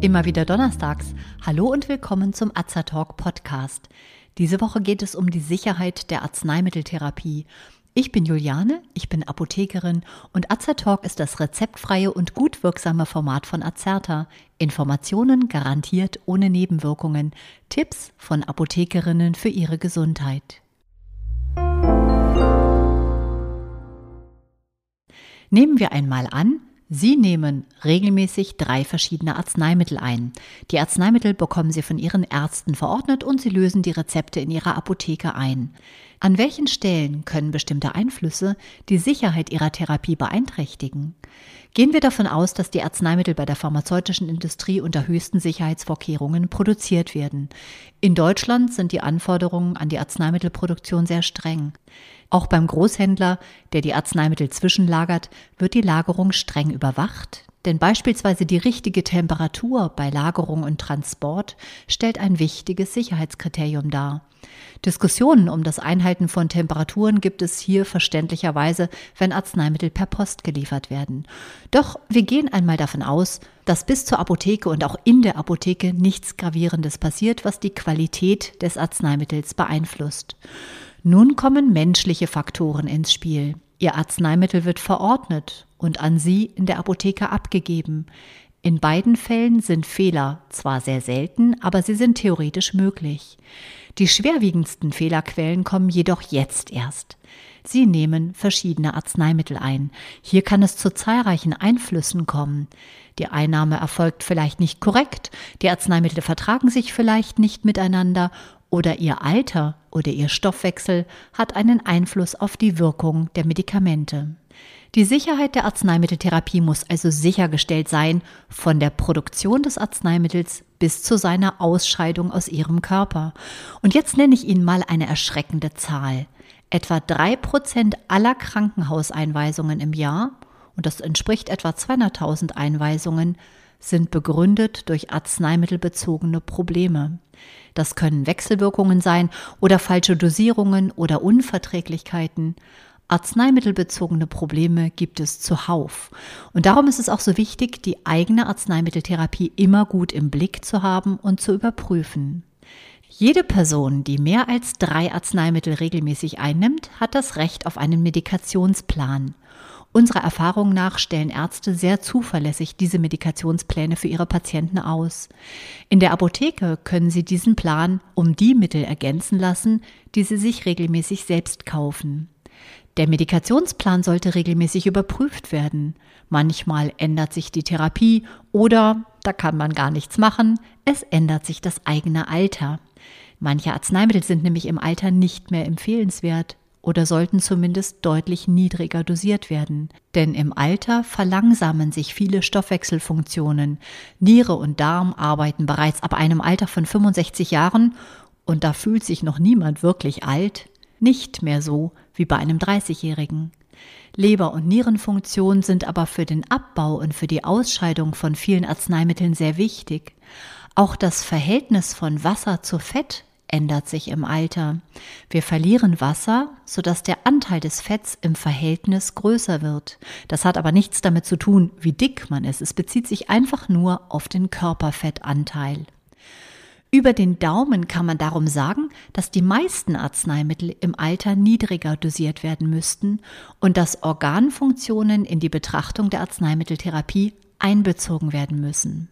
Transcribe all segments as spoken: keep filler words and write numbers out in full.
Immer wieder donnerstags. Hallo und willkommen zum Azertalk Podcast. Diese Woche geht es um die Sicherheit der Arzneimitteltherapie. Ich bin Juliane, ich bin Apothekerin und Azertalk ist das rezeptfreie und gut wirksame Format von Azerta. Informationen garantiert ohne Nebenwirkungen. Tipps von Apothekerinnen für ihre Gesundheit. Nehmen wir einmal an, Sie nehmen regelmäßig drei verschiedene Arzneimittel ein. Die Arzneimittel bekommen Sie von Ihren Ärzten verordnet und Sie lösen die Rezepte in Ihrer Apotheke ein. An welchen Stellen können bestimmte Einflüsse die Sicherheit Ihrer Therapie beeinträchtigen? Gehen wir davon aus, dass die Arzneimittel bei der pharmazeutischen Industrie unter höchsten Sicherheitsvorkehrungen produziert werden. In Deutschland sind die Anforderungen an die Arzneimittelproduktion sehr streng. Auch beim Großhändler, der die Arzneimittel zwischenlagert, wird die Lagerung streng überwacht, denn beispielsweise die richtige Temperatur bei Lagerung und Transport stellt ein wichtiges Sicherheitskriterium dar. Diskussionen um das Einhalten von Temperaturen gibt es hier verständlicherweise, wenn Arzneimittel per Post geliefert werden. Doch wir gehen einmal davon aus, dass bis zur Apotheke und auch in der Apotheke nichts Gravierendes passiert, was die Qualität des Arzneimittels beeinflusst. Nun kommen menschliche Faktoren ins Spiel. Ihr Arzneimittel wird verordnet und an Sie in der Apotheke abgegeben. In beiden Fällen sind Fehler zwar sehr selten, aber sie sind theoretisch möglich. Die schwerwiegendsten Fehlerquellen kommen jedoch jetzt erst. Sie nehmen verschiedene Arzneimittel ein. Hier kann es zu zahlreichen Einflüssen kommen. Die Einnahme erfolgt vielleicht nicht korrekt, die Arzneimittel vertragen sich vielleicht nicht miteinander oder ihr Alter oder ihr Stoffwechsel hat einen Einfluss auf die Wirkung der Medikamente. Die Sicherheit der Arzneimitteltherapie muss also sichergestellt sein, von der Produktion des Arzneimittels bis zu seiner Ausscheidung aus Ihrem Körper. Und jetzt nenne ich Ihnen mal eine erschreckende Zahl. Etwa drei Prozent aller Krankenhauseinweisungen im Jahr, und das entspricht etwa zweihunderttausend Einweisungen, sind begründet durch arzneimittelbezogene Probleme. Das können Wechselwirkungen sein oder falsche Dosierungen oder Unverträglichkeiten. Arzneimittelbezogene Probleme gibt es zuhauf. Und darum ist es auch so wichtig, die eigene Arzneimitteltherapie immer gut im Blick zu haben und zu überprüfen. Jede Person, die mehr als drei Arzneimittel regelmäßig einnimmt, hat das Recht auf einen Medikationsplan. Unserer Erfahrung nach stellen Ärzte sehr zuverlässig diese Medikationspläne für ihre Patienten aus. In der Apotheke können Sie diesen Plan um die Mittel ergänzen lassen, die Sie sich regelmäßig selbst kaufen. Der Medikationsplan sollte regelmäßig überprüft werden. Manchmal ändert sich die Therapie oder, da kann man gar nichts machen, es ändert sich das eigene Alter. Manche Arzneimittel sind nämlich im Alter nicht mehr empfehlenswert oder sollten zumindest deutlich niedriger dosiert werden. Denn im Alter verlangsamen sich viele Stoffwechselfunktionen. Niere und Darm arbeiten bereits ab einem Alter von fünfundsechzig Jahren, und da fühlt sich noch niemand wirklich alt, nicht mehr so wie bei einem dreißigjährigen. Leber- und Nierenfunktion sind aber für den Abbau und für die Ausscheidung von vielen Arzneimitteln sehr wichtig. Auch das Verhältnis von Wasser zu Fett ändert sich im Alter. Wir verlieren Wasser, sodass der Anteil des Fetts im Verhältnis größer wird. Das hat aber nichts damit zu tun, wie dick man ist. Es bezieht sich einfach nur auf den Körperfettanteil. Über den Daumen kann man darum sagen, dass die meisten Arzneimittel im Alter niedriger dosiert werden müssten und dass Organfunktionen in die Betrachtung der Arzneimitteltherapie einbezogen werden müssen.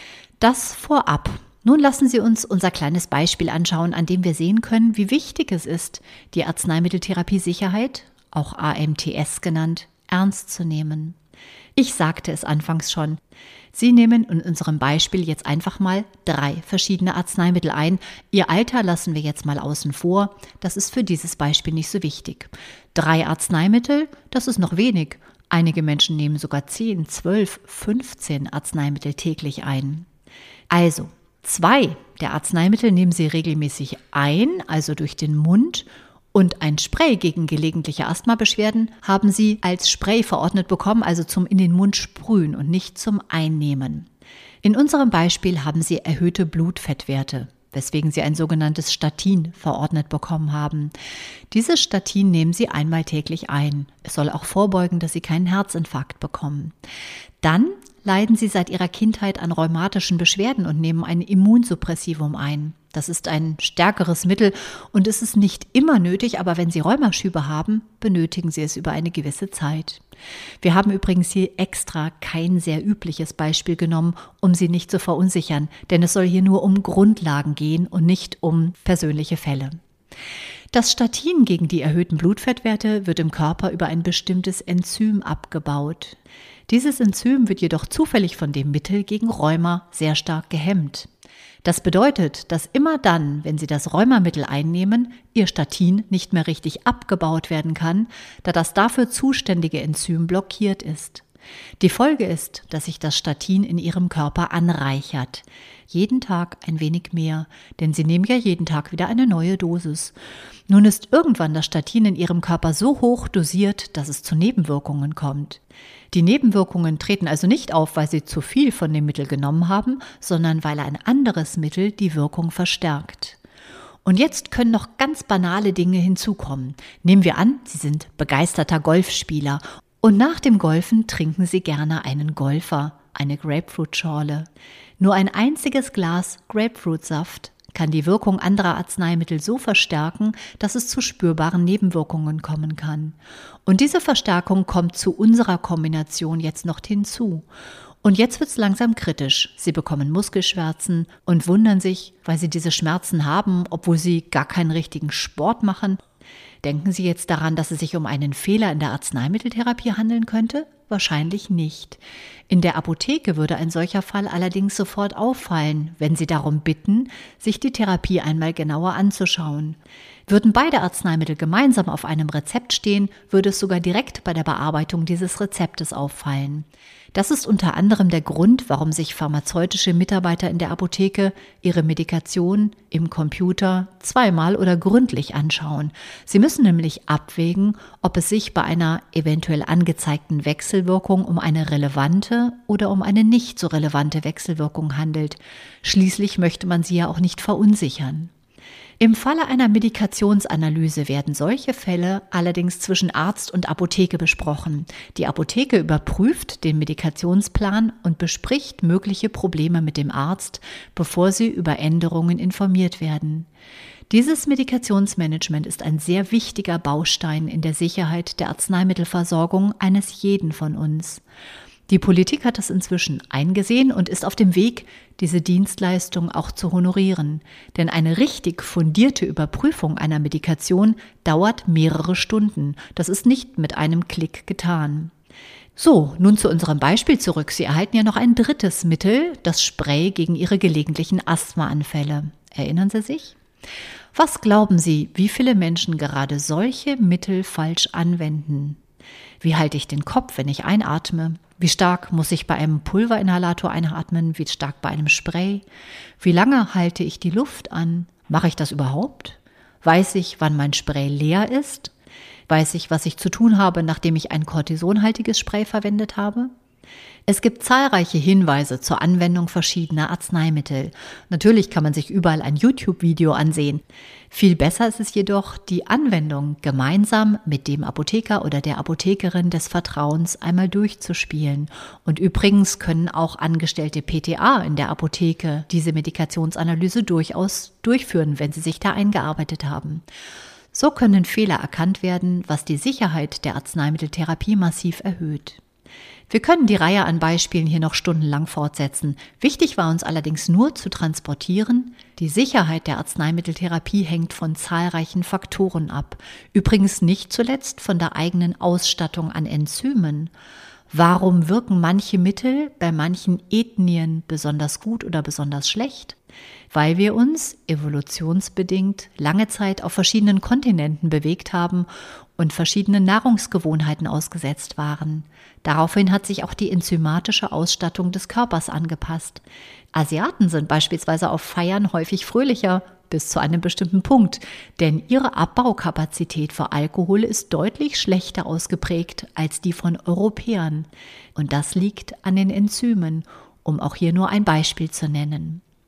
Das vorab. Nun lassen Sie uns unser kleines Beispiel anschauen, an dem wir sehen können, wie wichtig es ist, die Arzneimitteltherapie-Sicherheit, auch A M T S genannt, ernst zu nehmen. Ich sagte es anfangs schon. Sie nehmen in unserem Beispiel jetzt einfach mal drei verschiedene Arzneimittel ein. Ihr Alter lassen wir jetzt mal außen vor. Das ist für dieses Beispiel nicht so wichtig. Drei Arzneimittel, das ist noch wenig. Einige Menschen nehmen sogar zehn, zwölf, fünfzehn Arzneimittel täglich ein. Also, zwei der Arzneimittel nehmen Sie regelmäßig ein, also durch den Mund, und ein Spray gegen gelegentliche Asthmabeschwerden haben Sie als Spray verordnet bekommen, also zum in den Mund sprühen und nicht zum Einnehmen. In unserem Beispiel haben Sie erhöhte Blutfettwerte, weswegen Sie ein sogenanntes Statin verordnet bekommen haben. Dieses Statin nehmen Sie einmal täglich ein. Es soll auch vorbeugen, dass Sie keinen Herzinfarkt bekommen. Dann leiden Sie seit Ihrer Kindheit an rheumatischen Beschwerden und nehmen ein Immunsuppressivum ein. Das ist ein stärkeres Mittel und es ist nicht immer nötig, aber wenn Sie Rheumaschübe haben, benötigen Sie es über eine gewisse Zeit. Wir haben übrigens hier extra kein sehr übliches Beispiel genommen, um Sie nicht zu verunsichern, denn es soll hier nur um Grundlagen gehen und nicht um persönliche Fälle. Das Statin gegen die erhöhten Blutfettwerte wird im Körper über ein bestimmtes Enzym abgebaut. Dieses Enzym wird jedoch zufällig von dem Mittel gegen Rheuma sehr stark gehemmt. Das bedeutet, dass immer dann, wenn Sie das Rheumamittel einnehmen, Ihr Statin nicht mehr richtig abgebaut werden kann, da das dafür zuständige Enzym blockiert ist. Die Folge ist, dass sich das Statin in Ihrem Körper anreichert. Jeden Tag ein wenig mehr, denn Sie nehmen ja jeden Tag wieder eine neue Dosis. Nun ist irgendwann das Statin in Ihrem Körper so hoch dosiert, dass es zu Nebenwirkungen kommt. Die Nebenwirkungen treten also nicht auf, weil Sie zu viel von dem Mittel genommen haben, sondern weil ein anderes Mittel die Wirkung verstärkt. Und jetzt können noch ganz banale Dinge hinzukommen. Nehmen wir an, Sie sind begeisterter Golfspieler und nach dem Golfen trinken Sie gerne einen Golfer, eine Grapefruitschorle. Nur ein einziges Glas Grapefruitsaft kann die Wirkung anderer Arzneimittel so verstärken, dass es zu spürbaren Nebenwirkungen kommen kann. Und diese Verstärkung kommt zu unserer Kombination jetzt noch hinzu. Und jetzt wird es langsam kritisch. Sie bekommen Muskelschmerzen und wundern sich, weil Sie diese Schmerzen haben, obwohl Sie gar keinen richtigen Sport machen. Denken Sie jetzt daran, dass es sich um einen Fehler in der Arzneimitteltherapie handeln könnte? Wahrscheinlich nicht. In der Apotheke würde ein solcher Fall allerdings sofort auffallen, wenn Sie darum bitten, sich die Therapie einmal genauer anzuschauen. Würden beide Arzneimittel gemeinsam auf einem Rezept stehen, würde es sogar direkt bei der Bearbeitung dieses Rezeptes auffallen. Das ist unter anderem der Grund, warum sich pharmazeutische Mitarbeiter in der Apotheke ihre Medikation im Computer zweimal oder gründlich anschauen. Sie müssen nämlich abwägen, ob es sich bei einer eventuell angezeigten Wechselwirkung um eine relevante oder um eine nicht so relevante Wechselwirkung handelt. Schließlich möchte man sie ja auch nicht verunsichern. Im Falle einer Medikationsanalyse werden solche Fälle allerdings zwischen Arzt und Apotheke besprochen. Die Apotheke überprüft den Medikationsplan und bespricht mögliche Probleme mit dem Arzt, bevor sie über Änderungen informiert werden. Dieses Medikationsmanagement ist ein sehr wichtiger Baustein in der Sicherheit der Arzneimittelversorgung eines jeden von uns. Die Politik hat das inzwischen eingesehen und ist auf dem Weg, diese Dienstleistung auch zu honorieren. Denn eine richtig fundierte Überprüfung einer Medikation dauert mehrere Stunden. Das ist nicht mit einem Klick getan. So, nun zu unserem Beispiel zurück. Sie erhalten ja noch ein drittes Mittel, das Spray gegen Ihre gelegentlichen Asthmaanfälle. Erinnern Sie sich? Was glauben Sie, wie viele Menschen gerade solche Mittel falsch anwenden? Wie halte ich den Kopf, wenn ich einatme? Wie stark muss ich bei einem Pulverinhalator einatmen? Wie stark bei einem Spray? Wie lange halte ich die Luft an? Mache ich das überhaupt? Weiß ich, wann mein Spray leer ist? Weiß ich, was ich zu tun habe, nachdem ich ein kortisonhaltiges Spray verwendet habe? Es gibt zahlreiche Hinweise zur Anwendung verschiedener Arzneimittel. Natürlich kann man sich überall ein YouTube-Video ansehen. Viel besser ist es jedoch, die Anwendung gemeinsam mit dem Apotheker oder der Apothekerin des Vertrauens einmal durchzuspielen. Und übrigens können auch angestellte P T A in der Apotheke diese Medikationsanalyse durchaus durchführen, wenn sie sich da eingearbeitet haben. So können Fehler erkannt werden, was die Sicherheit der Arzneimitteltherapie massiv erhöht. Wir können die Reihe an Beispielen hier noch stundenlang fortsetzen. Wichtig war uns allerdings nur zu transportieren, die Sicherheit der Arzneimitteltherapie hängt von zahlreichen Faktoren ab. Übrigens nicht zuletzt von der eigenen Ausstattung an Enzymen. Warum wirken manche Mittel bei manchen Ethnien besonders gut oder besonders schlecht? Weil wir uns evolutionsbedingt lange Zeit auf verschiedenen Kontinenten bewegt haben und verschiedenen Nahrungsgewohnheiten ausgesetzt waren. Daraufhin hat sich auch die enzymatische Ausstattung des Körpers angepasst. Asiaten sind beispielsweise auf Feiern häufig fröhlicher, bis zu einem bestimmten Punkt, denn ihre Abbaukapazität für Alkohol ist deutlich schlechter ausgeprägt als die von Europäern. Und das liegt an den Enzymen, um auch hier nur ein Beispiel zu nennen.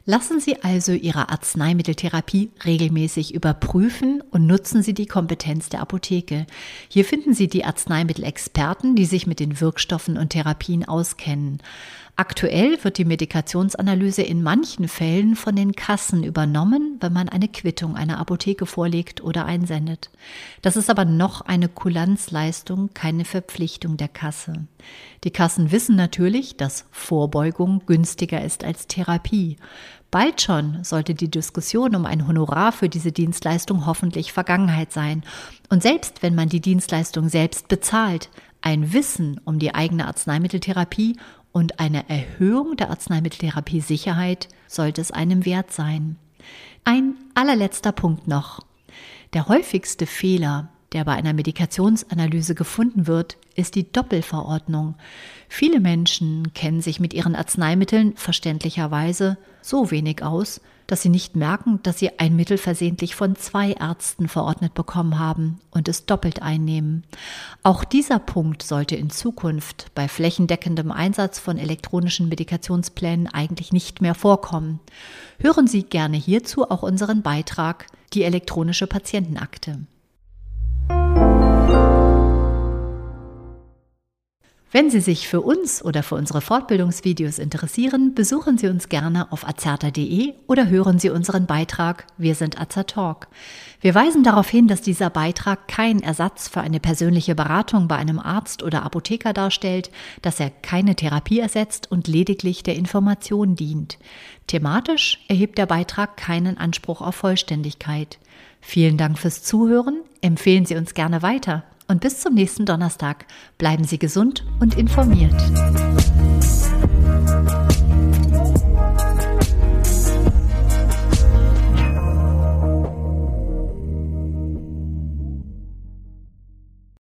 Lassen Sie also Ihre Arzneimitteltherapie regelmäßig überprüfen und nutzen Sie die Kompetenz der Apotheke. Hier finden Sie die Arzneimittelexperten, die sich mit den Wirkstoffen und Therapien auskennen. Aktuell wird die Medikationsanalyse in manchen Fällen von den Kassen übernommen, wenn man eine Quittung einer Apotheke vorlegt oder einsendet. Das ist aber noch eine Kulanzleistung, keine Verpflichtung der Kasse. Die Kassen wissen natürlich, dass Vorbeugung günstiger ist als Therapie. Bald schon sollte die Diskussion um ein Honorar für diese Dienstleistung hoffentlich Vergangenheit sein. Und selbst wenn man die Dienstleistung selbst bezahlt, ein Wissen um die eigene Arzneimitteltherapie und eine Erhöhung der Arzneimitteltherapie-Sicherheit sollte es einem wert sein. Ein allerletzter Punkt noch. Der häufigste Fehler, der bei einer Medikationsanalyse gefunden wird, ist die Doppelverordnung. Viele Menschen kennen sich mit ihren Arzneimitteln verständlicherweise so wenig aus, dass sie nicht merken, dass sie ein Mittel versehentlich von zwei Ärzten verordnet bekommen haben und es doppelt einnehmen. Auch dieser Punkt sollte in Zukunft bei flächendeckendem Einsatz von elektronischen Medikationsplänen eigentlich nicht mehr vorkommen. Hören Sie gerne hierzu auch unseren Beitrag Die elektronische Patientenakte. Wenn Sie sich für uns oder für unsere Fortbildungsvideos interessieren, besuchen Sie uns gerne auf azerta punkt de oder hören Sie unseren Beitrag Wir sind Azertalk. Wir weisen darauf hin, dass dieser Beitrag kein Ersatz für eine persönliche Beratung bei einem Arzt oder Apotheker darstellt, dass er keine Therapie ersetzt und lediglich der Information dient. Thematisch erhebt der Beitrag keinen Anspruch auf Vollständigkeit. Vielen Dank fürs Zuhören, empfehlen Sie uns gerne weiter. Und bis zum nächsten Donnerstag. Bleiben Sie gesund und informiert.